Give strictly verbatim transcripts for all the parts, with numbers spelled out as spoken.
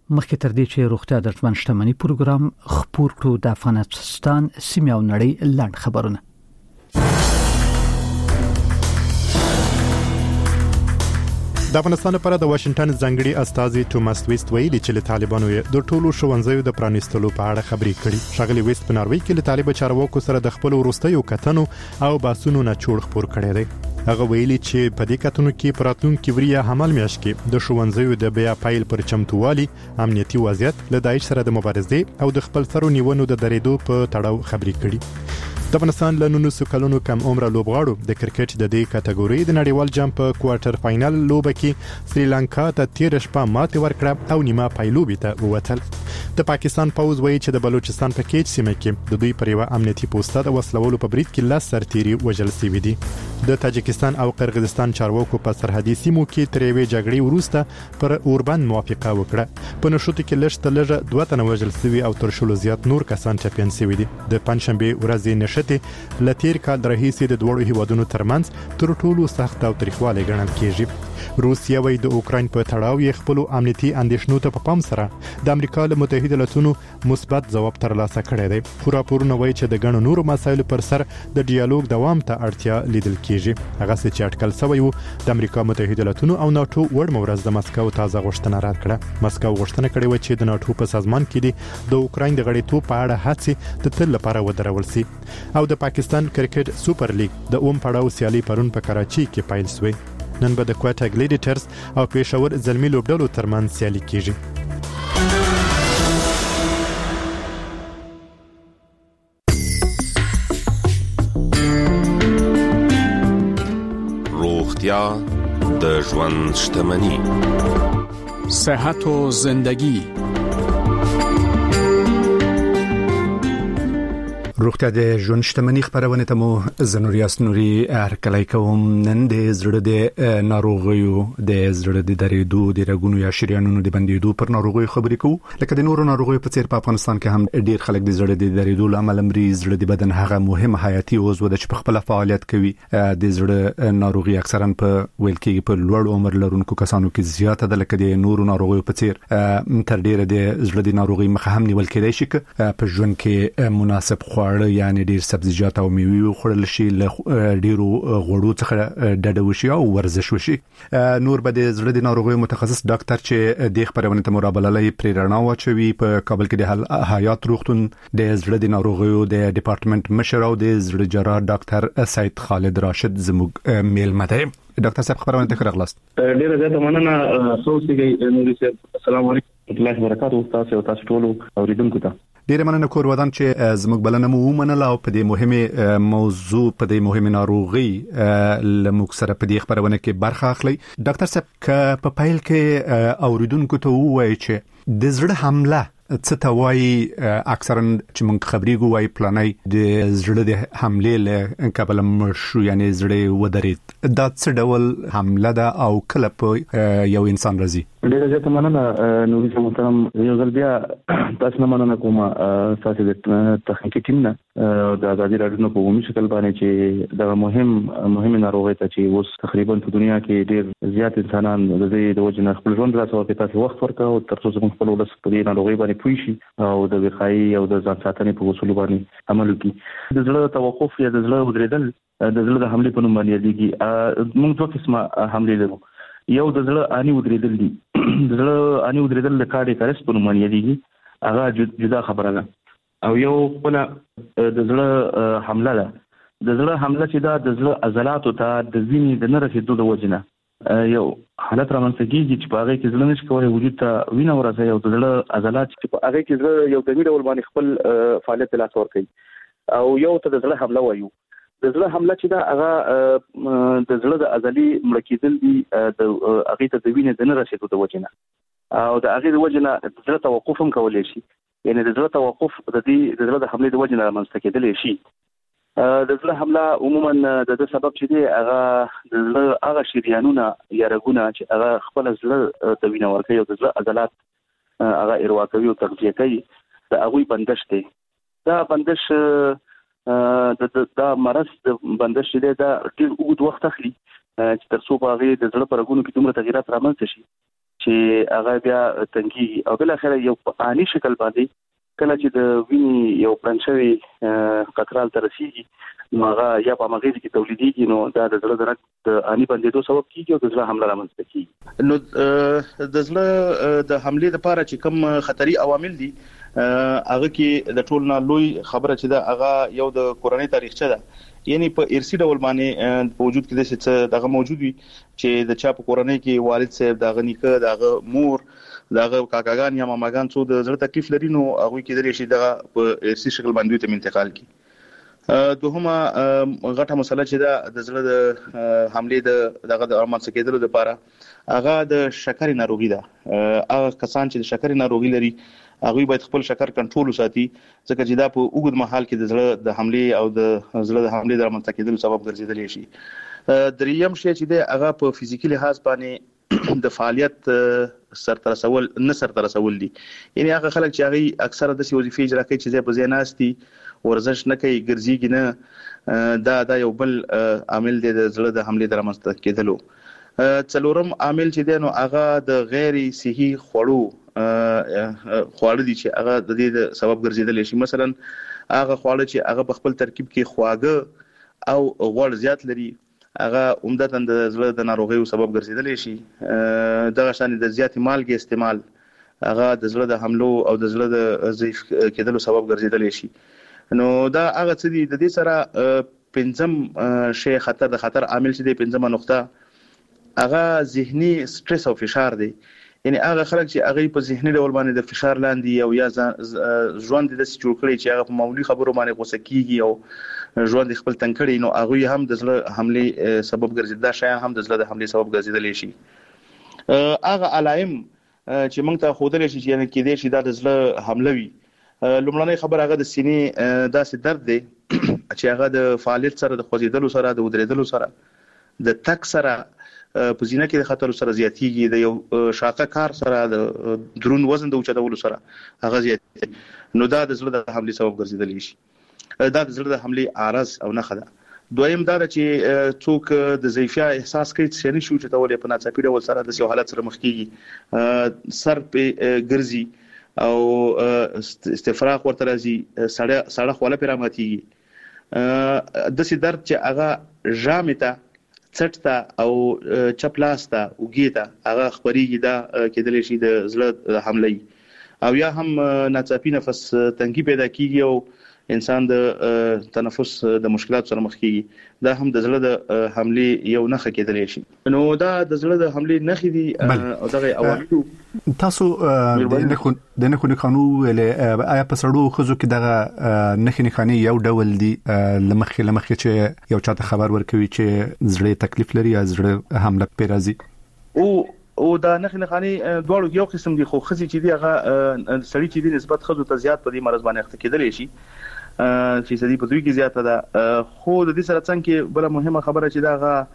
مخکې تر دې چې روغتیا د ژوند شتمنۍ پروګرام خپور کړو د افغانستان سیمه او نړۍ لاند خبرونه. د افغانستان لپاره د واشنگټن ځانګړي استازي توماس ویست ویلي چې له طالبانو د ټولو ښوونځیو د پرانیستلو په اړه خبرې کړي. ښاغلي ویست په ناروې کې له طالب چارواکو سره د خپل وروستیو کتنو او باسونو نه چوړ خپور کړی دی. هغه ویلي چې په دې کتنو کې پراتلونکو وریا حمل میاشت کې د ښوونځیو د بیا پایل پر چمتووالي، امنیتي وضعیت، له داعش سره د مبارزې او د خپل سرو نیونو د درېدو په تړاو خبرې کړي. د افغانستان له نولسو کلونو کم عمره لوبغاړو د کرکټ د دې کټګوري د نړیوال جام په کوارټر فائنل لوبه کې سریلانکا ته تیر شپه ماتې ورکړه او نیمه پایلوبي ته ووتل. د پاکستان پوز وایي چې د بلوچستان په کېچ سیمه کې د دوی پر یو امنیتي پوسټه د وسلوالو په برید کې لاس سرتيري وژل شوی دي. د تاجکستان او قرغیزستان چارواکو په سرحدي سیمو کې تر یوې جګړې وروسته پر اوربند موافقه وکړه. په نشوت کې لږ تر لږه دوه تنه وژل شوي او تر شلو زیات نور کسان ټپیان شوي دي. د پنځشنبه ورځې نشته لتیر کال راهیسې د دوړو هیوادونو ترمنځ تر ټولو سخت او تاریخواله ګڼل کیږي. روسیا وایي د اوکراین په تړاو یې خپل امنیتي اندیشنو ته په پام سره د امریکا له متحده ایالاتونو مثبت ځواب ترلاسه کړی دی. خو راپورونه وایي چې د ګڼو نورو مسایلو پر سر د ډیالوګ دوام ته اړتیا لیدل کیږي. هغه چې اټکل شوی وو د امریکا متحده ایالاتونو او ناتو وړ مورز د مسکو تازه غوښتنه رد کړه. مسکو غوښتنه کړې و چې د ناتو په سازمان کې د اوکراین د غړیتوب په اړه هڅې د تل لپاره ودرول شي. او د پاکستان کرکټ سوپر لیګ د اوم پړاو سیالي پرون په کراچي کې پیل شوه. نن به د کوټا ګلیډیټرز او پېښور زلمی لوبډلو ترمنځ سیالي کیږي. روغتیا د ژوند شتمني، صحت و زندگی. روغتیا د ژوند شتمنۍ خبرونه ته مو زنوریاس نوري هرکلی کوم. نن د زړه د ناروغیو د زړه د درېدو د رګونو یا شریانونو د بندیدو پر ناروغیو خبرې کوو. لکه د نورو ناروغیو په څیر په افغانستان کې هم ډیر خلک د زړه د درېدو لامل مري. زړه د بدن هغه مهم حیاتي عضو ده چې په خپل فعالیت کوي. د زړه ناروغي اکثرا په ویل کې په لوړ عمر لرونکو کسانو کې زیاته ده. لکه د نورو ناروغیو په څیر تر ډیره د زړه د ناروغي مخه هم نیول کېدای شي په ژوند کې مناسب خواړه یعنی ډیر سبزیجات او میوې خوړل شي، له ډیرو غوړو څخه ډډه وشي او ورزش وشي. نور به د زړه د ناروغیو متخصص ډاکټر چې د خبرونه ته مرابللې پریرنا واچوي په کابل کې د حیات روغتون د زړه د ناروغیو د ډپارټمنټ مشر او د زړه جراح ډاکټر سید خالد راشد زموږ میلمه دی. ډاکټر صاحب خبرونه ته راغلاست. ډیره زیاته مننه. سوسیږي نوري صاحب السلام علیکم ورحمۃ اللہ وبرکاتہ. تاسو او تاسو ټول اوریدونکو ته ډیره مننه کور ودان چې زموږ بلنه مو ومنله او په دې مهمه موضوع په دې مهمه ناروغي لموږ سره په دې خبرونه کې برخه اخلي. ډاکټر صاحب ک په پایل کې اوریدونکو ته وایي چې د زړه حمله څه ته وایي. اکثرا چې موږ خبرېږو وایي پلانای د زړه د حمله له قبل مرشو یعنی زړه ودرید. دا څه ډول حمله ده او کله په یو انسان راځي؟ ډیره زیاته مننه نوري صاحب محترم. یو ځل بیا تاسو نه مننه کوم تاسو د تخنیکی ټیم نه د ازادي راډیو په عمومي شکل باندې چې دا مهم مهم ناروغي ته چې اوس تقریبا په دنیا کې ډیر زیات انسانان د دې د وجه نه خپل ژوند راځو په تاسو وخت ورکاو تر څو موږ خپل ولس په دې ناروغي باندې پوه شي او د وقایي او د ځان ساتنې په اصول باندې عمل وکړي. د زړه توقف یا د زړه ودرېدل د زړه د حملې په نوم باندې یادېږي. موږ دوه قسمه حملې لرو. یو د زړه اني ودرېدل دي. د زړه اني ودرېدل د کارډیاک اریسټ په نوم باندې یادېږي. هغه جدا خبره ده. او یو خپل د زړه حمله ده. د زړه حمله چې دا د زړه عضلاتو ته د وینې د نه رسیدو د وجه نه یو حالت رامنځته کېږي چې په هغه کې زړه نشي کولی وجود ته وینه ورسوي او د زړه عضلات چې په هغه کې زړه یو دمي ډول باندې خپل فعالیت ته لاس ورکوي. او یو ته د زړه حمله وایو. د زړه حمله چې دا هغه د زړه د عضلې مړه کېدل دي د هغې ته د وینې د نه رسېدو د وجې نه او د هغې د وجې نه د زړه توقف هم کولی شي. یعنې د زړه توقف د دې د زړه د حملې د وجې نه رامنځته کېدلی شي. د زړه حمله عموما د دې سبب چې دی هغه د زړه هغه شریانونه یا رګونه چې هغه خپل زړه ته وینه ورکوي او د زړه عضلات هغه اروا کوي او تغذیه کوي د هغوی بندش دی. دا بندش د دا مرض د بندش دی دا ډېر اوږد وخت اخلي چې تر څو په هغې د زړه په رګونو کې دومره تغیرات رامنځته شي چې هغه بیا تنګي او بل اخر یو اني شکل باندې کله چې د ویني یو پرنچوي قطرال ترسيږي نو هغه یا په مغز کې تولیديږي نو دا د زړه د اني بندېدو سبب کیږي او د زړه حمله رامنځته کیږي. نو د زړه د حمله لپاره چې کوم خطري عوامل دي هغه کې د ټول نه لوی خبره چې دا هغه یو د کورنۍ تاریخچه ده، یعنی په ارثي ډول باندې په وجود کې د څه دغه موجود وي چې د چا په کورنۍ کې والد صاحب دغه نیکه دغه مور دغه کاکاګان یا ماماګان څو د زړه تکلیف لري نو هغه کې د شي دغه په ارثي شکل باندې ته انتقال کی. دوهمه غټه مسله چې دا د زړه د حمله د دغه د امانس کېدلو لپاره هغه د شکر ناروغي ده. هغه کسان چې د شکر ناروغي لري هغه باید خپل شکر کنټرول وساتي ځکه چې دا په اوږد مهال کې د زړه د حمله او د زړه د حمله د امانس کېدلو سبب ګرځیدلی شي. دریم شی چې دا هغه په فزیکي لحاظ باندې د فعالیت سر تر رسول نه سر تر رسول دي، یعنی هغه خلک چې هغه اکثره د وظیفې اجرا کوي چې په ځیناستي ورزش نه کوي ګرځيږي نه، دا دا یو بل عامل دی د زړه د حمله درمسته کېدلو. څلورم عامل چې دی نو هغه د غیر صحي خوړو خواړه دي چې هغه د دې سبب ګرځیدل شي. مثلا هغه خواړه چې هغه په خپل ترکیب کې خواږه او غوړ زیات لري هغه عمدتاً د زړه د ناروغیو سبب ګرځیدلی شي. دغه شان د زیات مالګې استعمال هغه د زړه د حملو او د زړه د ضعیف کېدلو سبب ګرځیدلی شي. نو دا هغه څه دي د دې سره پنځم شی خطر د خطر عامل چې دی پنځمه نقطه هغه ذهني سټرس او فشار دی، یعنی هغه خلک چې هغه په ذهني ډول باندې د فشار لاندې او یا ژوند د سې جوړ کړي چې هغه په معمولی خبرو باندې غوسه کیږي او ژوند خپل تنکړي نو هغه هم د زړه حمله سبب ګرځي. دا شایان هم د زړه د حمله سبب ګرځیدلی شي. هغه علائم چې موږ ته خودلې شي چې کې دې شي دا د زړه حمله وي. لومړنۍ خبر هغه د سینې داسې درد دی چې هغه د فعالیت سره د خوځیدلو سره د ودرېدلو سره د تک سره په زینه کې د خطر سره زیاتیږي، د یو شاقه کار سره د درون وزن د اوچتولو سره هغه زیاتیږي. نو دا د زړه د حمله سبب ګرځیدلی شي. دا د زړه د حمله عارض او نښه ده. دویم دا چې څوک د ضعیفیا احساس کوي چې نشي اوچتولې په ناڅاپي ډول سره د یو حالت سره مخ کیږي، سر په ګرځي او استفراغ ورته راځي، سړه سړه خوله پر راماتيږي، د سي درد چې هغه ژامته څټه او چپلاسته وګیته هغه خبريږي دا کېدل شي د زړه حمله او یا هم ناڅاپي نفس تنګي پیدا کیږي او انسان د تنفس د مشکلات سره مخ کیږي. دا هم د زړه د حمله یو نښه کېدلی شي. نو دا د زړه د حمله نښې دي او دغه عوامل تاسو د نه د نه خو قانون ولې آیا په سړو خزو کې دغه نښې نښانې یو ډول دي لمخې لمخې چې یو چاته خبر ورکوي چې زړه تکلیف لري یا زړه حمله پې راځي او او دا نښې نښانې دواړو یو قسم دي، خو خزي چې دی هغه سړی چې دی نسبت خزو ته زیات په دې مرز باندې اخته کېدلی شي چې سدي په دوی کې زیاته ده. خو د دې سره څنګه بل مهمه خبره چې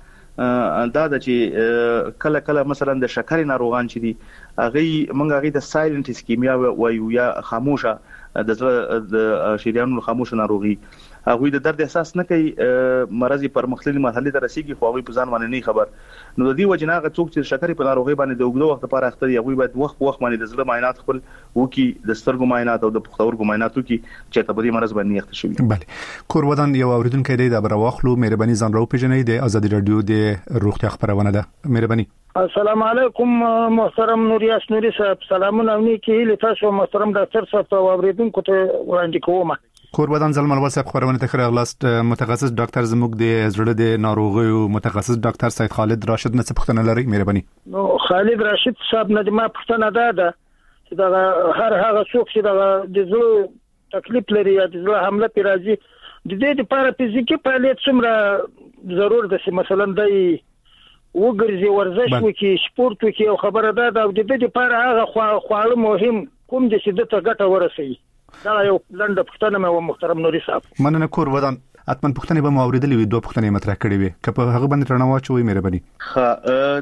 دا دا د چې کله کله مثلا د شکر ناروغان چې دي هغه مونږ هغه د سایلنت اسکیمیا وایو یا خاموشه د د شریانو خاموشه ناروغي، هغه د درد احساس نه کوي، مرضی پر مختلفه مرحله ته رسیدي خو هغه په ځان باندې نه خبر. نو د دې وجنه هغه څوک چې شکر په ناروغي باندې د وګړو وخت لپاره اخته هغه باید وخت وخت باندې د زړه معاینات خپل وکي، د سترګو معاینات او د پښتورګو معاینات وکي چې ته په دې مرض باندې اخته شوی. بله کور ودان یو اوریدونکو دی د برواخلو مهرباني ځان راو پیژنې د ازادي رادیو د روغتیا خبرونه ده. مهرباني. السلام علیکم محترم نوریاس نوري صاحب، سلامونه او نیکی لتاسو محترم ډاکټر صاحب او اوریدونکو ته وړاندې کوم. کور ودان زلمل وسب خبرونه ته خراغلاست. متخصص ډاکټر زموږ د زړه د ناروغیو متخصص ډاکټر سید خالد راشد نه څه پوښتنه لري؟ مهرباني. نو خالد راشد صاحب نه ما پوښتنه ده ده چې دا هر هغه څوک چې د زړه تکلیف لري یا د زړه حمله پی راځي د دې لپاره فزیکي فعالیت څومره ضرور ده چې مثلا د وګرځي ورزش وکي سپورت وکي او خبره ده د دې لپاره هغه خواړه مهم کوم دي چې د ته ګټه ورسوي. دا یو لنډه پوښتنه مې محترم نوري صاحب. مننه. کور ودان اتمن پوښتنه به مو اوریدلې وي، دوه پوښتنې مطرح کړې وي که په هغه باندې رڼا واچوي مهرباني. ها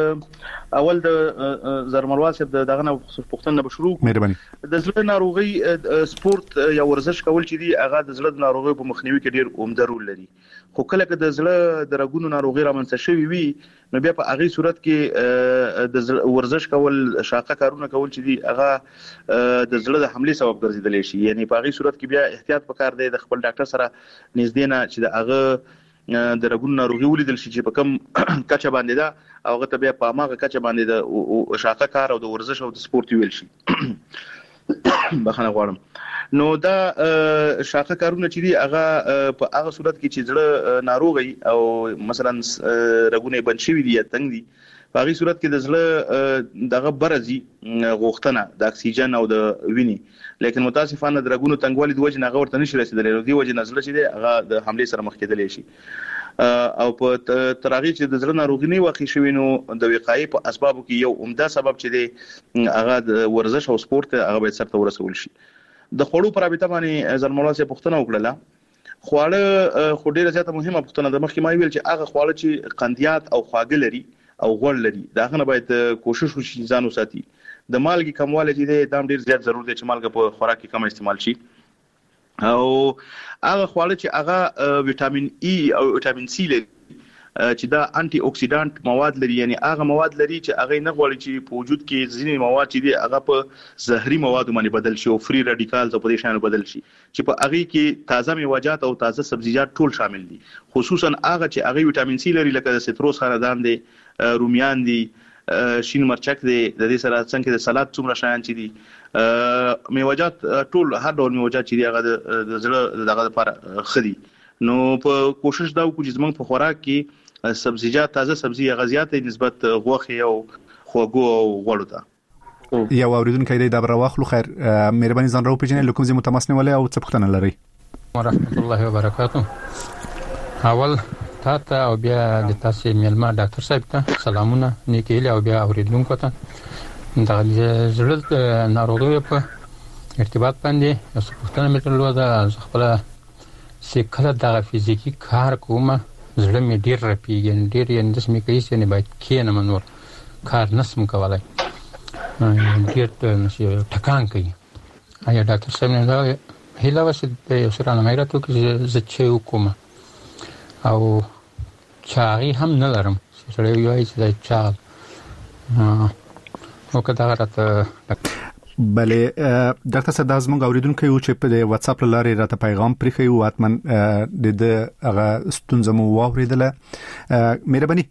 د اول د زرمروال صاحب دغه نه پوښتنه به شروع مهرباني. د زړه ناروغي سپورت یا ورزش کول چې دی هغه د زړه ناروغي په مخنیوي کې ډیر عمده رول لري، خو کله که د زړه د رګونو ناروغي رامنځته شوي وي نو بیا په هغه صورت کې د ورزش کول شاقه کارونه کول چې دي هغه د زړه د حمله سبب ګرځیدلی شي. یعنی په هغه صورت کې بیا احتیاط وکړ دی د خپل ډاکټر سره نږدې نه چې د هغه د رګونو ناروغي ولیدل شي چې په کم کچه باندې ده او هغه ته بیا په هغه کچه باندې د شاقه کار او د ورزش او د سپورت ویل شي. بخښنه غواړم. نو دا شاقه کارونه چې دي هغه په هغه صورت کې چې زړه ناروغي او مثلا رګونه بند شوي دي یا تنګ دي په هغه صورت کې د زړه دغه برزي غوښتنه د اکسیجن او د ویني لیکن متاسفانه د رګونو تنګوالي د وجه نه غوړته نشي رسیدلی نو دی وجه نزله چې دی هغه د حمله سره مخ کېدلی شي او په ترغیب چې د زړه ناروغي نه واقع شوي نو د وقایې په اسبابو کې یو عمده سبب چې دی هغه د ورزش او سپورت هغه به سره ورسول شي. د خوړو پر اړه باندې زلمولا سي پښتنه وکړه خواړه خو ډیره زیاته مهمه پښتنه د مخکې ما ویل چې هغه خواړه چې قندیات او خواږه لري او غوړ لري دا غنه باید کوشش وشي ځان وساتي. د مالګي کموالی چې دی دا ډیر زیات ضروري دی چې مالګه په خوراک کې کم استعمال شي او هغه خواړه چې هغه وټامین ای او وټامین سی لري چې دا انټي اکسیډانټ مواد لري یعنی هغه مواد لري چې هغه نه غواړي چې په وجود کې ځینې مواد چې دي هغه په زهري موادو باندې بدل شي او فری رادیکالز په دې شان بدل شي چې په هغه کې تازه میوه‌جات او تازه سبزیجات ټول شامل دي خصوصا هغه چې هغه وټامین سی لري لکه د سیتروس خاندان دي رومیان دي شین مرچک دی د دې سره څنګه د سلاد څومره شایان چې دي میوه‌جات ټول هر ډول میوه‌جات چې دي هغه د زړه دغه لپاره خدي نو په کوشش دا وکړو چې زمونږ په خوراک کې سبزیجات تازه سبزی غزيات نسبت غوخه او خوګو او غوړو ته. یا اوریدونکو دی دا برواخلو خیر مهرباني ځان راو پیژنې لکه زموږ تماس نیولې او څه پوښتنه لري. ورحمت الله وبرکاته. اول تاسو او بیا د تاسو ملما ډاکټر صاحب ته سلامونه نیکیله او بیا اوریدونکو ته دا زړه ناروغي په ارتباط باندې اوس پوښتنه مې درلوده د خپل سیکله د فزیکی کار کومه زړه مې ډیر رپیږي ډیر یې د سمې کوي چې نه باید کینه منور کار نسم کولای ډیر نشي ټکان کوي. آیا ډاکټر صاحب نه دا هیله وسه د سره نه مېراتو کې ز چې حکومت او چاغي هم نه لرم سره یو چې دا چاغ او کدا راته بله ډاکټر صاحب د زموږ اوریدونکو یو چې په واتس اپ لارې راته پیغام پرېخي او اتمن د هغه ستونزه مو واوریدله مهرباني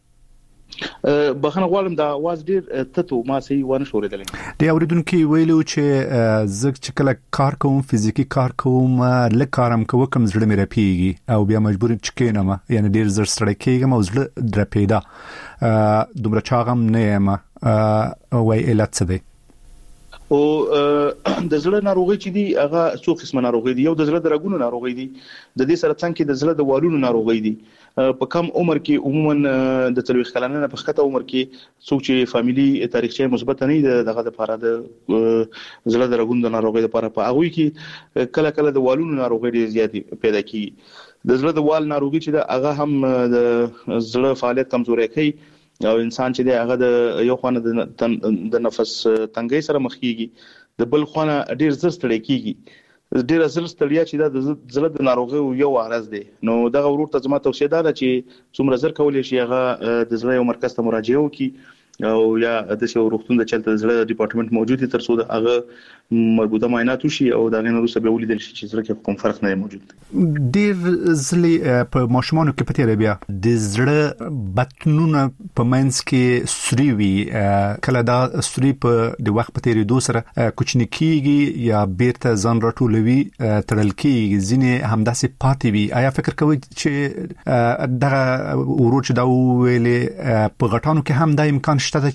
بخنه غواړم دا واز ډیر تته ما سي ونه شوریدل دی اوریدونکو ویلو چې زګ چې کله کار کوم فزیکی کار کوم لکه کارم کوم کوم زړه مې رپیږي او بیا مجبور چکینم یعنی ډیر زړه ستړی کېږم او زړه درپیدا دومره چاغم نه یم وای علت څه دی او د زړه ناروغي چې دي هغه څو قسمه ناروغي دي یو د زړه د رګونو ناروغي دي د دې سره څنګه د زړه د والونو ناروغي دي په کم عمر کې عموما د تلويخ کلنه په خطه عمر کې څوک چې فاميلي تاریخچه مثبت نه دي دغه لپاره د زړه د رګونو د ناروغي لپاره په هغه کې کله کله د والونو ناروغي ډېر زیات پیدا کیږي د زړه د وال ناروغي چې هغه هم د زړه فعالیت کمزوري کوي او انسان چې دی هغه د یو خانه د نفس تنګي سره مخ کیږي د بل خانه ډیر زر ستړي کیږي ډیر زر ستړیا چې د زړه د ناروغي یو عارض دی نو دغه ورور ته زما توصیه ده چې څومره زر کولای شي هغه د زړه یو مرکز ته مراجعه وکړي او یا د څو روغتون د چلته زړه ډپارټمنټ موجود دي تر څو د هغه مربوطه معاینات وشي او دا غنه وروسته به ولیدل شي چې زړه کې کوم فرق نه موجود ډیر ځلې په ماشومانو کې پته بیا د زړه بطنونه په منځ کې سوري وي کله دا سوري په د وخت په تیریدو سره کوچنی کیږي یا بیرته ځان راټولوي تړل کیږي ځینې همداسې پاتې وي آیا فکر کوئ چې دا ورور چې دا ویلې په غټانو کې هم دا امکان شته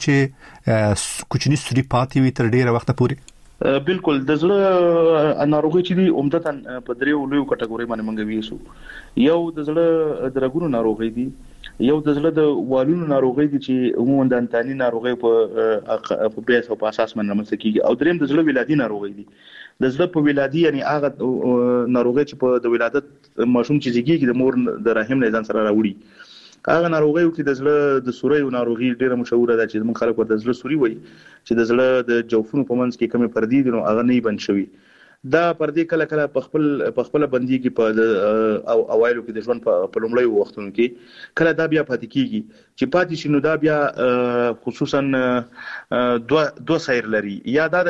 چې کوچنی سوري پاتې وي تر ډیره وخت پورې بالکل د زړه ناروغي چې دی عمدتاً په دریو لویو کټګوري باندې منګوي سو یو د زړه د رګونو ناروغي دي یو د زړه د والونو ناروغي دي چې عموما د انتاني ناروغي په په بیس او په اساس باندې رامنځته کیږي او دریم د زړه ولادي ناروغي دي د زړه په ولادي یعنی هغه ناروغي چې په د ولادت ماشوم چې زیږي د مور د رحم نه ځان سره راوړي هغه ناروغي او چې د زړه د سوري ناروغي ډیره مشهوره ده چې موږ خلک ورته زړه سوري وایي چې د زړه د جوفونو په منځ کې کمی پردي دي نو هغه نه بند شوی دا پر دې کله کله په خپل په خپل بنديږي په او اوایلو کې د ژوند په لومړی وختونو کې کله دا بیا پاتې کیږي چې پاتې شنو دا بیا خصوصا دوه دوه سیر لري یا دا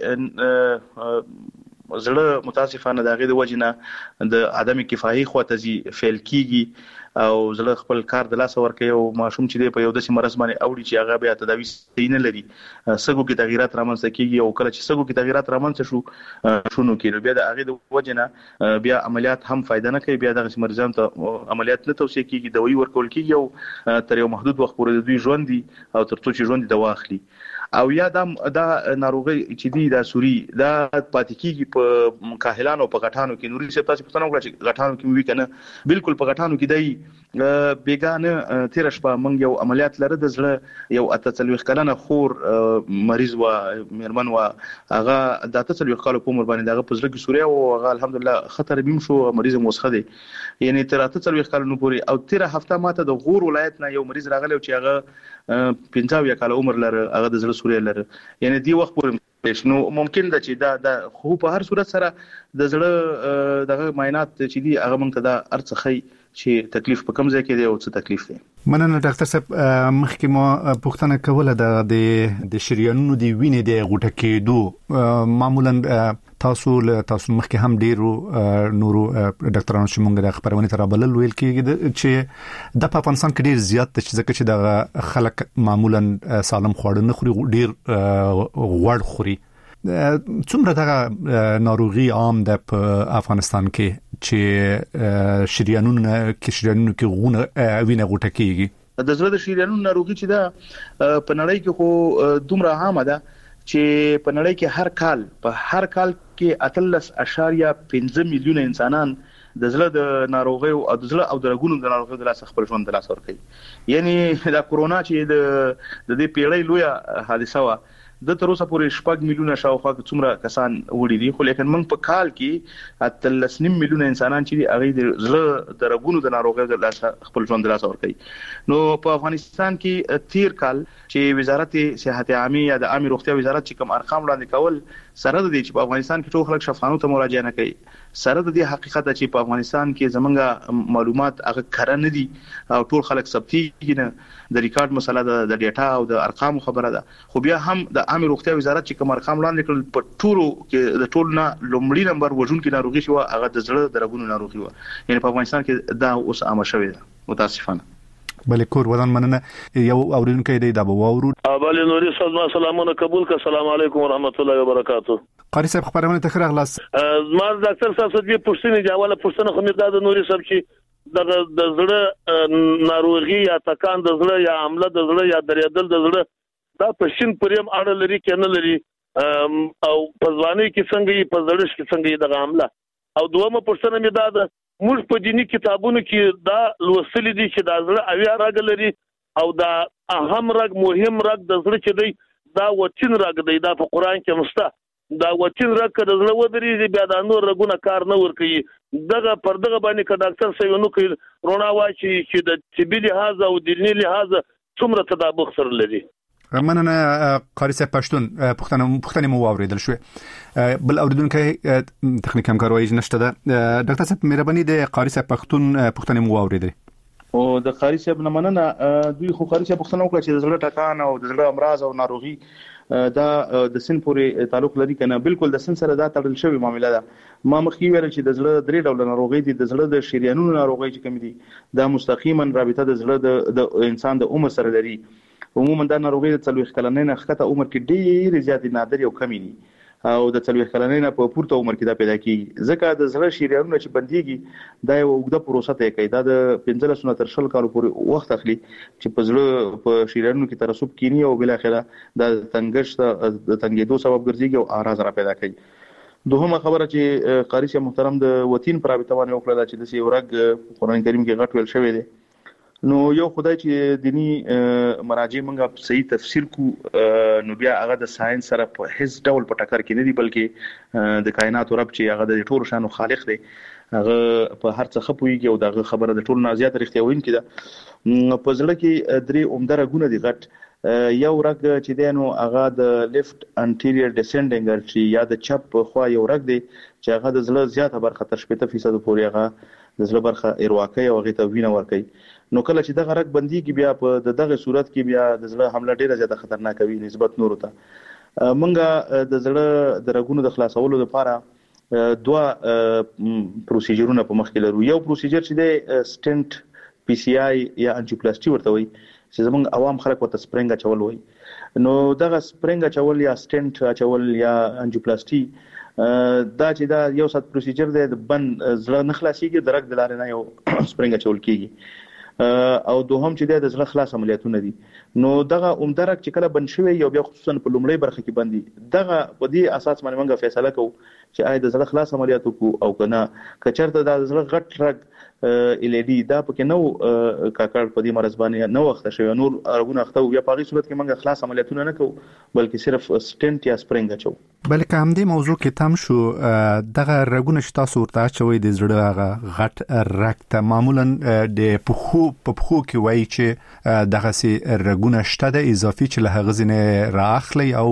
چې زړه متاسفانه د غیر وجنه د عدم کفایي خواتزي فعل کیږي او زړه خپل کار د لاس ورکوي او ماشوم چې دی په یو داسې مرض باندې اوړي چې هغه بیا تداوی صحیح نه لري سګو کې تغیرات رامنځته کیږي او کله چې سګو کې تغیرات رامنځته شو شونو کې بیا د هغه د وجنه بیا عملیات هم فائدہ نه کوي بیا د مریضانو ته عملیات نه توصیه کیږي دوی ورکول کیږي او تر یو محدود وخت پورې دوی ژوند دي او تر څو چې ژوند دی واخلي او یا دا دا ناروغي چې دی دا سوري دا پاتې کیږي په کاهلانو په غټانو کې نوري څه تاسو پوښتنه وکړه چې غټانو کې وی کنه بالکل په غټانو کې دی بیگانه تیر شپه منګ یو عملیات لره د زړه یو اتڅلوخ کلنه خور مریض و مېرمن و هغه د اتڅلوخ کال په عمر باندې دغه پزړه کې سوري او هغه الحمدلله خطر بیم شو مریض موسخه دی یعنی تر اتڅلوخ کلونو پورې او تیر هفته ماته د غور ولایت نه یو مریض راغلی چې هغه پنځه کال عمر لره هغه د زړه سوري لره یعنی دی وخت پورې نو ممکن ده چې دا د خو په هر صورت سره د زړه دغه معاینات چې دی هغه مونږ ته دا ارڅخی چې تکلیف په کوم ځای کې دی او څه تکلیف دی. مننه ډاکټر صاحب مخکې مو پوښتنه کوله د د شریانونو دی وینې د غوټه کېدو معمولا تاسو له تاسو مخکې هم ډیرو نورو ډاکټرانو چې مونږ د خبرونه تر بلل ویل کېږي چې د په افغانستان کې ډیر زیات چې ځکه چې د خلک معمولا سالم خواړه نه خوري ډیر غوړ خوري څومره دغه ناروغي عام ده په افغانستان کې چې شریانونو کې شریانونو کې غونه وینه غوټه کیږي د زړه د شریانونو ناروغي چې ده په نړۍ کې خو دومره عامه ده چې په نړۍ کې هر کال په هر کال کې اتلس اشاریه پنځه میلیون انسانان د زړه د ناروغي او د زړه او د رګونو د ناروغي د لاس خپل ژوند د لاس ور کوي یعنی دا کورونا چې د د دې پیړۍ لویه حادثه و د تر اوسه پورې شپږ میلیونه شاوخوا څومره کسان وړي دي خو لیکن موږ په کال کې اتلس نیم میلیونه انسانان چې هغه د زړه د رګونو د ناروغیو د لاس خپل ژوند د لاس ور کوي نو په افغانستان کې تیر کال چې وزارت صحت عامه یا د عامه روغتیا وزارت چې کوم ارقام وړاندې کول سره د دې چې په افغانستان کې ټول خلک شفاخانو ته مراجعه نه کوي سره د دې حقیقت چې په افغانستان کې زمونږ معلومات هغه کره نه دي او ټول خلک ثبتي نه د ریکارډ مسله د ډیټا او د ارقام خبره ده خو بیا هم د عامه روغتیا وزارت چې کوم ارقام وړاندې کړل په ټولو کې د ټول نه لومړی نمبر وژون کې ناروغي شو هغه د زړه د رګونو ناروغي و یعنی په افغانستان کې دا اوس عامه شوی ده متاسفانه بلې کور ودان مننه یو اوریدونکو دی دا به وورو بلې نوري صاحب سلامونه قبول ک السلام علیکم ورحمت الله وبرکاتہ قاری صاحب خبرونه ته خیر اخلاص ما ډاکټر صاحب څه دې پوښتنه جواب پوښتنه خو مې دا نوري صاحب چې د زړه ناروغي یا تکان د زړه یا عمله د زړه یا درېدل د زړه دا په شین پریم اړه لري کنه لري او په ځواني کې څنګه په زړه کې څنګه د عمله او دومره پوښتنه مې دا ده موږ په دینی کتابونو کې دا لوستل دي چې دا زړه اویا راګ لري او دا اهم رګ مهم رګ د زړه چې دی دا وچین رګ دی دا په قران کې مسته دا وچین رګ د زړه ودرې بیا د نور رګونه کار نه ور کوي دغه پر دغه باندې ک ډاکټر سوي نو کوي رونا واچي چې د طبي لحاظ او دینی لحاظ څومره تطابق سره لري مننه قاری صاحب پښتون پښتنه پښتنه مو اوریدل شو بل اوریدونکو تخنیک همکاري نشته ده ډاکټر صاحب مهرباني د قاری صاحب پښتون پښتنه مو اوریدل او د قاری صاحب نه مننه دوی خو قاری صاحب پښتنه وکړه چې د زړه ټکان او د زړه امراض او ناروغي دا د سن پورې تعلق لري کنه بالکل د سن سره دا تړل شوی معاملې ده ما مخکې ویل چې د زړه درې ډول ناروغي دي د زړه د شریانونو ناروغي چې کوم دي دا مستقیما رابطه د زړه د انسان د عمر سره لري عموما دا ناروغي د څلويخ کلنۍ نه ښکته عمر کې ډېر زیات نادر او کمی دي او د څلويخ کلنۍ نه په پورته عمر کې دا پیدا کیږي ځکه د زړه شریانونه چې بنديږي دا یو اوږده پروسه ته کوي دا د پنځه سنه تر شل کالو پورې وخت اخلي چې په زړه په شریانونو کې ترسب کینی او بل اخره د تنګش د تنګېدو سبب ګرځي او اعراض را پیدا کوي دوهمه خبره چې قاری صاحب محترم د وتین پر رابطه باندې وکړه چې د سی ورګ قران کریم کې غټ ویل شوی دی نو یو خدای چې دینی مراجع منګه صحیح تفسیر کو نو بیا هغه د ساينس سره په هیڅ ډول په ټکر کې نه دی بلکې د کائنات رب چې هغه د ټول شانو خالق دی هغه په هر څه خپويږي او دغه خبره د ټول نه زیات رښتیا وین کړه په ځل کې درې عمده رګونه دي غټ یو رګ چې دی نو هغه د لیفت انټیریور ډیسندینګ ارټری یا د چپ خوا یو رګ دی چې هغه د زړه زیاته برخه تر شپږ فیصد پورې هغه د زړه برخه ایرواکي او هغه ته وینه ورکوي. نو کله چې دغه رګ بنديږي بیا په دغه صورت کې بیا د زړه حمله ډیره زیاته خطرناک وي نسبت نورو ته. منګه د زړه د رګونو د خلاصولو لپاره دوه پروسیجرونه په مخ کې لرو. یو پروسیجر چې دی سټنټ پی سی آی یا انجیوپلاسټي ورته وي چې زمونږ عوام خلک ورته سپرینګ اچول وي. نو دغه سپرینګ اچول یا سټنټ اچول یا انجیوپلاسټي دا چې دا یو سات پروسیجر دی د بند زړه نه خلاصيږي د رګ د لارې نه یو سپرینګ اچول کیږي او دوهم چې د زړه خلاص عملیاتونه دي. نو دغه عمده رګ چې کله بند شوی یو بیا خصوصا په لومړی برخه کې بندي دغه په دې اساس باندې موږ فیصله کوو چې آیا د زړه خلاص عملیات وکړو او کنه کچرته د زړه غټ رګ ال ای ډي دا پکې نو کاکړ په دې مرز باندې نو وخت شوی نور ارغونه اخته بیا په هغه صورت کې موږ خلاص عملیاتونه نه کوو بلکې صرف سټنټ یا سپرینګ اچو. بلکې هم دې موضوع کې تم شو دغه رګونه چې تاسو ورته اچوي د زړه هغه غټ رګ ته معمولا د پخو په پخو کې وایي چې دغه سي رګونه شته د اضافي چې له غزنه راخلي او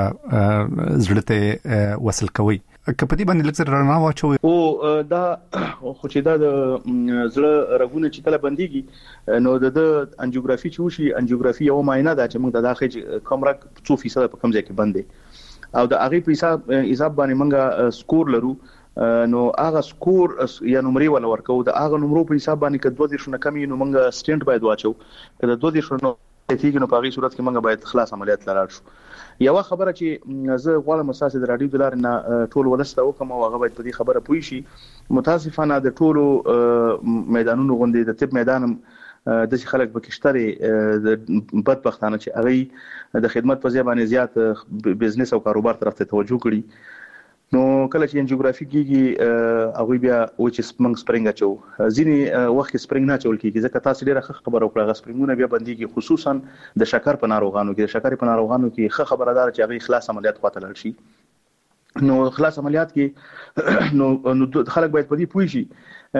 زړه ته وصل کوي. کپدی باندې لکه رڼا واچوي او دا خو چې دا د زړه رګونه چې کله بنديږي نو د انجیوګرافي چې وشي انجیوګرافي یو معاینه ده چې موږ د داخلي کم رګ څو فیصد په کم ځای کې بندي او د هغه په حساب حساب باندې موږ سکور لرو. نو هغه سکور یا نمرې ولا ورکو د هغه نمرو په حساب باندې کډ دوه شنه کمی نو موږ سټنټ باید واچو کله دوه شنه تیګ نو په هغه صورت کې موږ باید خلاص عملیات لاړ شو. یو خبره چې زه غواړم اساس د رادیو دلار نه ټول ولسته وکم او هغه باید په دې خبره پوي شي. متاسفانه د ټولو میدانونو غونډې د طب میدانم د خلک بکشتري د بدبختانه چې هغه د خدمت په ځای باندې زیات بزنس او کاروبار طرف ته توجه کړي. نو کله چې انجیوګرافي کیږي هغه بیا و چې سپنګ سپرینګ اچو ځینی وخت کې سپرینګ نه چول کیږي ځکه تاسو ډیره ښه خبره وکړه سپرینګونه بیا بنديږي خصوصا د شکر په ناروغانو کې شکر په ناروغانو کې ښه خبردار چې هغه خلاص عملیات خواته لاړ شي. نو خلاص عملیات کې نو نو خلک باید په دې پوه شي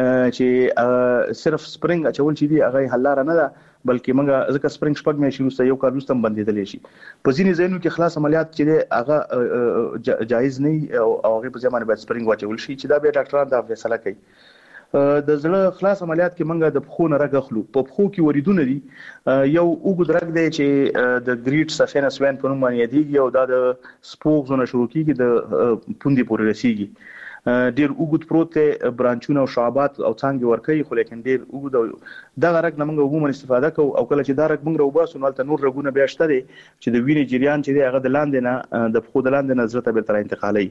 چې صرف سپرینګ اچول چې دی هغه حل لاره نه ده بلکې موږ ځکه سپرینګ شپږ مې شروع سته یو کار وروسته بندیدل شي. په ځینې ځایونو کې خلاص عملیات چې دی هغه جایز نه او هغه په ځای باندې باید سپرینګ واچول شي چې دا به ډاکټران دا فیصله کوي. د زړه خلاص عملیات کې موږ د پخو نه رګ اخلو. په پخو کې وریدونه دي یو وګد رګ دی چې د ګریټ سفینس وین په نوم باندې یادېږي او دا د سپوک زونه شروع کیږي د پوندې پورې رسیږي. ډیر وګد پروت برانچونه او شعبات او څنګه ورکوي خو لیکن ډیر وګد دا رګ نه موږ عموما استفاده کوو او کله چې دا رګ موږ روباسو نو تل نور رګونه بیا شته دي چې د وینې جریان چې دی هغه د لاندې نه د پخو د لاندې نه زړه ته بیرته انتقالي.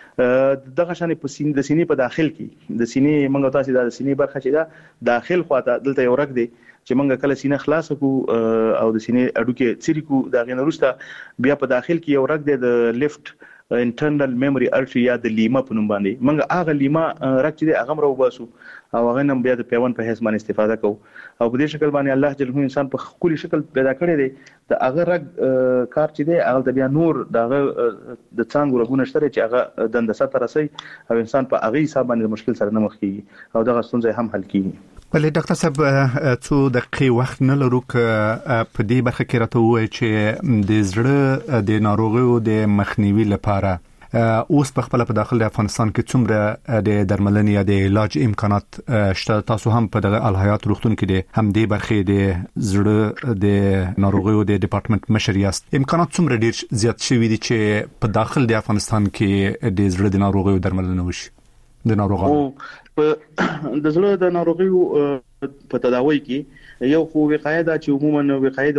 دغه شان په سینې د سینې په داخل کې د سینې موږ تاسو د سینې برخه چې دا داخل خواته دلته یو رګ دی چې موږ کله سینې خلاص کو او د سینې اډو کې چیرې کو دا غنوروسته بیا په داخل کې یو رګ دی د لیفت انټرنل میموري ارټری یا د لیما په نوم باندې موږ هغه لیما رګ چې هغه مرو باسو او هغه نم بیا د پیوند په حساب باندې استفاده کوو او په دې شکل باندې الله جل جلاله انسان په خولي شکل پیدا کړی دی د هغه رګ کار چې دی هغه بیا نور دغه د څنګه رګونه شته چې هغه د اندسه ترسي او انسان په هغه حساب باندې مشکل سره نه مخ کیږي او دغه ستونزې هم حل کیږي. بلې ډاکټر صاحب څو دقیقې وخت نه لرو ک په دې برخه کې راته وایي چې د زړه د ناروغیو د مخنیوي لپاره اوس په خپل په داخل د افغانستان کې څومره د درملنې یا د علاج امکانات شته؟ تاسو هم په دغه الحیات روغتون کې د هم دې برخې د زړه د ناروغیو د ډپارټمنټ مشر یاست. امکانات څومره ډیر زیات شوي دي چې په داخل د افغانستان کې د زړه د ناروغیو درملنه وشي د ناروغانو په د زړه د ناروغیو په تداوی کې یو خو وقایه دا چې عموما وقایه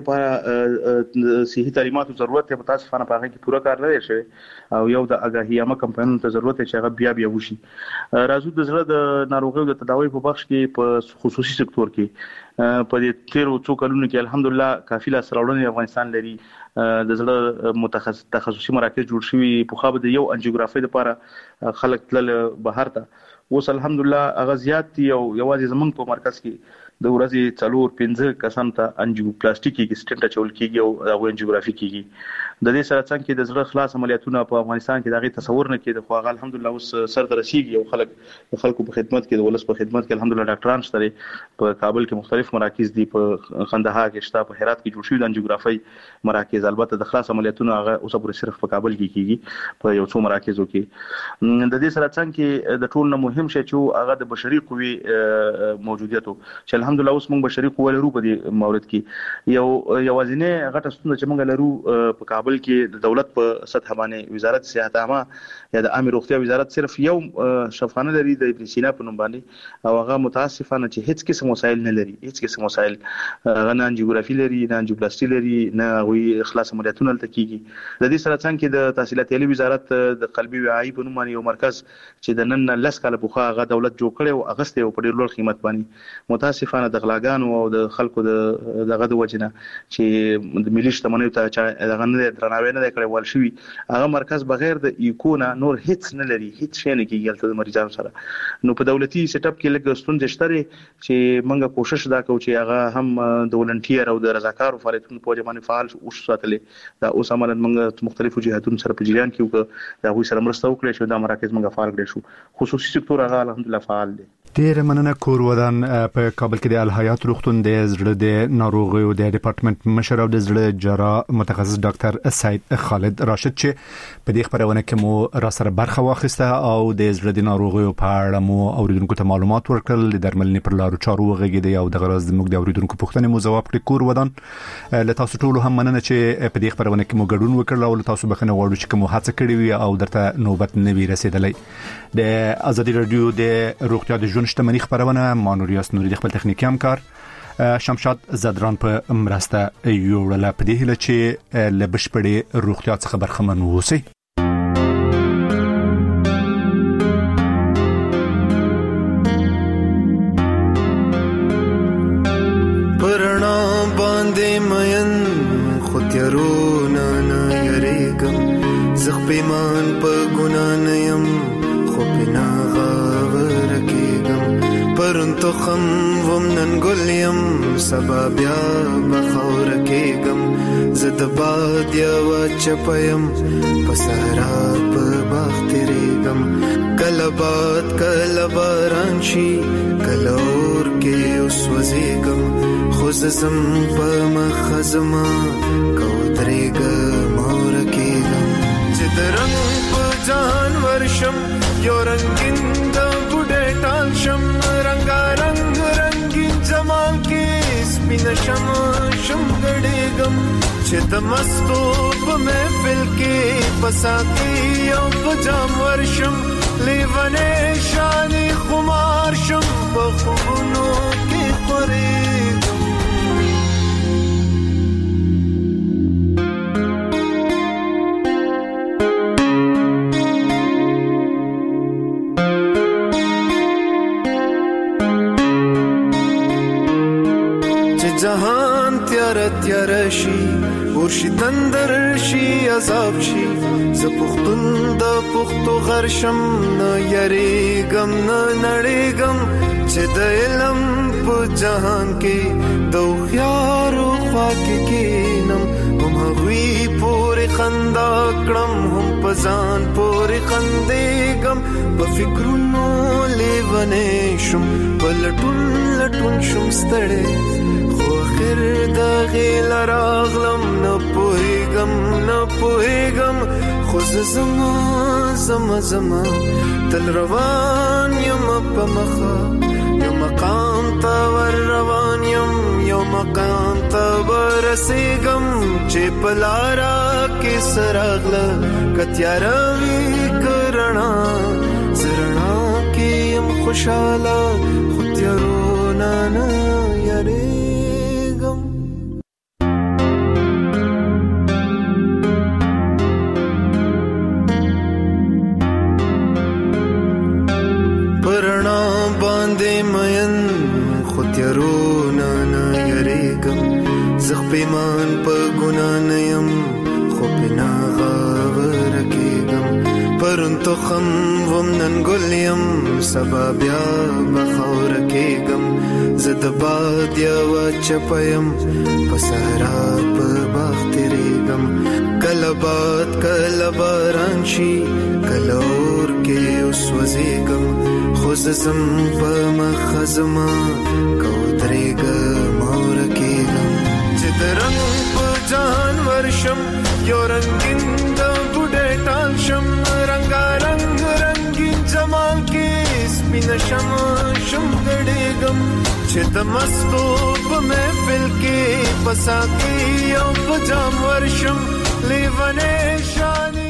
لپاره صحي تعلیماتو ضرورت په تاسو فانه پاره کې پوره کار نه شي او یو د اګاهیامه کمپاینونو ته ضرورت چې هغه بیا بیا وشي. راځو د زړه د ناروغیو د تداوی په بخش کې په خصوصي سکتور کې په دې تیرو څو کلونو کې الحمدلله کافي لاس راوړنې افغانستان لري. د زړه متخصص تخصصي مراکز جوړ شوي په خابه د یو انجیوګرافي لپاره خلک تل بهر ته اوس الحمدلله هغه زیات دي او یوازې زمونږ په مرکز کې د ورځې څلور پنځه کسان ته انجیوپلاستیکي کې سټنټ چول کیږي او هغه انجیوګرافي کیږي. د دې سره څنګه د زړه خلاص عملیاتونه په افغانستان کې دغه تصور نه کېده، خو هغه الحمدلله اوس سر ته رسیدي او خلک د خلکو په خدمت کې د ولس په خدمت کې الحمدلله ډاکټران شته. په کابل کې مختلف مراکز دي، په قندهار کې شته، په هرات کې جوړ شوي د انجیوګرافي مراکز. البته د خلاص عملیاتونه هغه اوس پورې صرف په کابل کې کیږي په یو څو مراکزو کې. د دې سره څنګه د ټول نه مهم شی چې هغه د بشري قوې موجودیت چې الحمدلله اوس موږ بشري قوه لرو په دې مورد کې. یو یوازینه غټه ستونزه چې موږ لرو په کابل کې د دولت په سطح باندې وزارت صحت عامه یا د عامه روغتیا وزارت صرف یو شفاخانه لري د ابن سینا په نوم باندې، او هغه متاسفانه چې هیڅ قسم وسایل نه لري، هیڅ قسم وسایل نه انجیوګرافي لري، نه انجیوپلاستي لري، نه وی اخلاص عملیاتونه لته کیږي. د دې سره څنګه د تحصیلات عالی وزارت د قلبي وعي په نوم باندې یو مرکز چې د نن لس کاله پوخا هغه دولت جوړ کړي او اغسته او په ډیر لوړ قیمت باندې متاسفانه د غلاګانو او د خلکو د دغه د وجنه چې د ملي شتمنیو ته چې دغه نه درناوی نه کړی ول شوی، هغه مرکز بغیر د ایکونا نور هیڅ نه لري، هیڅ شي نه کیږي د مریضانو سره. نو په دولتي سیټ اپ کې لږ ستونزې شته چې موږ کوشش دا کوو چې هغه هم د ولنټیر او د رضاکارو فعالیتونو په وجه باندې فعال اوس ساتلې. دا اوس عملاً موږ مختلفو جهاتونو سره په جریان کې وکړو، دا غوي سره مرسته وکړو چې دا مراکز موږ فعال کړو شو. خصوصي سکتور هغه الحمدلله فعال دی. ډیر مننه. کور ودان په کابل کې د الحیات روغتون د زړه د ناروغیو د ډپارټمنټ مشر او د زړه جراح متخصص ډاکټر سید خالد راشد چې په دې خبرونه کې مو را سره برخه واخیسته او د زړه د ناروغیو په اړه مو اوریدونکو ته معلومات ورکړل، د درملنې پر لارو چارو وغږیدي او د غرض موږ د اوریدونکو پوښتنې مو ځواب کړی. کور ودان له تاسو ټول هم مننه چې په دې خبرونه کې مو ګډون وکړل او له تاسو بخښنه غواړو چې کوم هڅه کړې وي او درته نوبت نه وي رسیدلی. د ازادي رادیو د روغتیا د ژوند شتمنۍ خبرونه مانوریاس نوري د خپل تخنیکی همکار شمشاد زدران په مرسته یوړله، په دې هیله چې له بشپړې روغتیا څخه برخمن اوسئ. پرنا باندې مین خطرونه نه یریګم، زخ پیمان په ګنا نه يم خو پنا غاور کېګم. پرون تو خم ومنن ګلیم سبا بیا بخور کېګم، زد باد یا چپیم په صحرا په باغ تیریګم. کله باد کله باران شي کله اور کې اوس وزیګم، خو زم په مخ زما کوترېګم اور کېګم. چې درنګ په ځان ورشم یو رنگین د بوډه ټال شم، رنگارنګ رنگین جمال کې سپین شم شم ګډېګم. چې د مستو په محفل کې پساتی او په جام ورشم، لیوانې شانی خمار شم په خوبونو کې خورېګم. جهان تیار تیار شي ورشي تندر شي عذاب شي، ز پختون د پختو غرشم نه یریګم نه نړېګم. چې د علم په جهان کې د خيارو خواک کېنم، هم هغوی پورې خندا کړم هم په ځان پورې خندېږم. په فکرونو لیونې شم په لټون لټون شم ستړی، خیر دا غیل راغلم نه پوهیږم نه پوهیږم. خو زما زما زما تل روان یم په مخه، یو مقام ته ور روان یم یو مقام ته ورسېږم. چې په لاره کې سراغله کتیاره وي کرنا زرنا کې یم خوشاله، خو تیارونه نه یاري. پیمان په ګنا نه يم خو پنا غاور کېګم. پرون پرون تخم ومنن ګلیم سبا بیا بخور کېګم زد باد یو چپیم پسارا په باختریګم کله باد کله باران شي کله اور کې اوس وزېګم خو زم په مخزما کوترېګم اور کېګم چې درنګ په ځان ورشم یو رنگین د بوډه ټال شم رنگارنګ رنگین جمال کې سپین شم شم ګډېګم چې د مستو په محفل کې پسا کې یو پجام ورشم لیوانه شانی